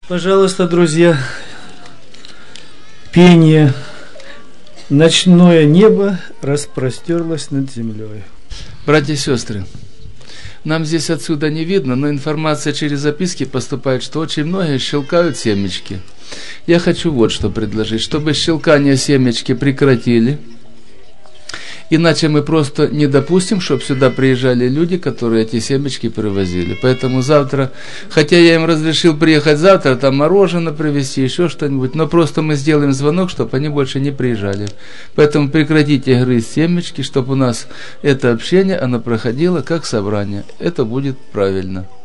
Пожалуйста, друзья, пение «Ночное небо распростерлось над землей». Братья и сестры, нам здесь отсюда не видно, но информация через записки поступает, что очень многие щелкают семечки. Я хочу вот что предложить, чтобы щелкание семечки прекратили. Иначе мы просто не допустим, чтобы сюда приезжали люди, которые эти семечки привозили. Поэтому завтра, хотя я им разрешил приехать завтра, там мороженое привезти, еще что-нибудь, но просто мы сделаем звонок, чтобы они больше не приезжали. Поэтому прекратите грызть семечки, чтобы у нас это общение, оно проходило как собрание. Это будет правильно.